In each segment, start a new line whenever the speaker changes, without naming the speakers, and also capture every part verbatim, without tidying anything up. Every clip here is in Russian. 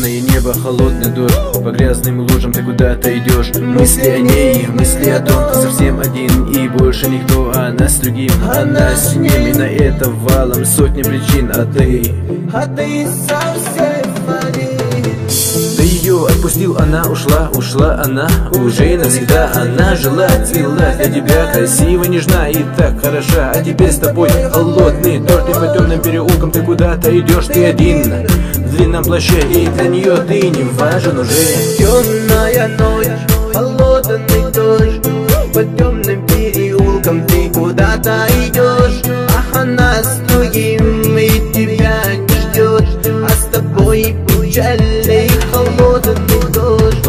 Черное небо, холодный дождь, по грязным лужам ты куда-то идешь. Мысли о ней, мысли о том, ты совсем один и больше никто, а она с другим. Она с ним, и на это валом сотни причин, а ты,
а ты совсем один.
ты ее отпустил, она ушла, ушла она уже навсегда. Она жила, цвела для тебя, красиво, нежна и так хороша. А теперь с тобой холодный дождь, и по темным переулкам ты куда-то идешь, ты один в длинном плаще, и для нее ты не важен уже.
Темная ночь, холодный дождь, по темным переулкам ты куда-то идешь, а она с другим и тебя не ждет, а с тобой печальный холодный дождь.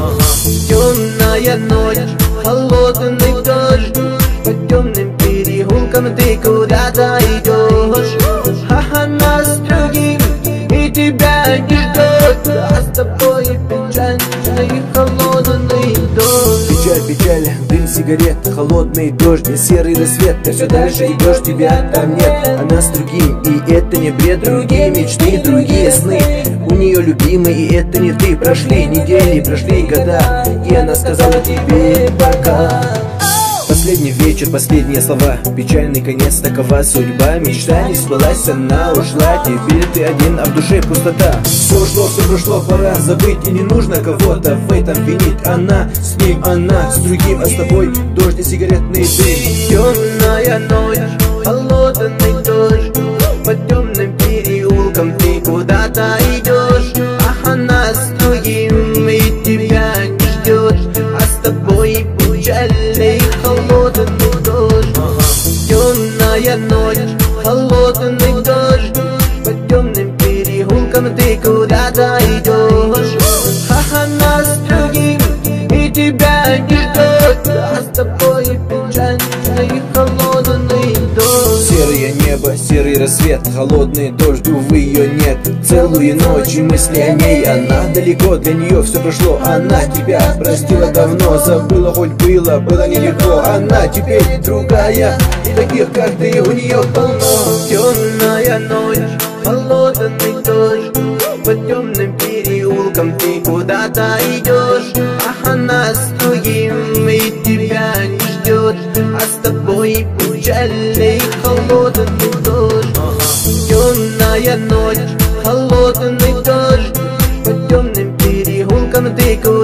Темная ночь, холодный дождь, по темным переулкам ты куда-то идешь, а она с другим и тебя не ждет, а с тобой печальный холодный дождь.
Печаль, печаль, дым сигарет, холодный дождь и серый рассвет. Ты все дальше идешь, тебя там нет, она с другим, и это не бред. Другие мечты, другие сны, у нее любимый, и это не ты. Прошли недели, прошли года, и она сказала тебе пока. Последний вечер, последние слова, печальный конец, такова судьба. Мечта не сбылась, она ушла, теперь ты один, а в душе пустота. Все ушло, все прошло, пора забыть, и не нужно кого-то в этом винить. Она с ним, она с другим, а с тобой дождь и сигаретный дым.
Темная ночь, холодный дождь, по темным переулкам ты куда-то идешь, а она с другим и тебя не ждет, а с тобой печальный холодный дождь. Темная ночь, холодный дождь, по темным переулкам ты куда-то идешь, а она с другим и тебя не ждет, а с тобой печальный холодный дождь.
Серое небо, серый рассвет, холодный дождь, увы, ее нет. Целую ночь и мысли о ней, она далеко, для нее все прошло. Она тебя простила давно, забыла, хоть было, было нелегко. Она теперь другая, и таких, как ты, у нее полно.
Темная ночь, холодный дождь, по темным переулкам ты куда-то идешь, а она с другим и тебя не ждет, а с тобой печальный холодный дождь. Темная ночь, холодный дождь, по темным переулкам ты куда-то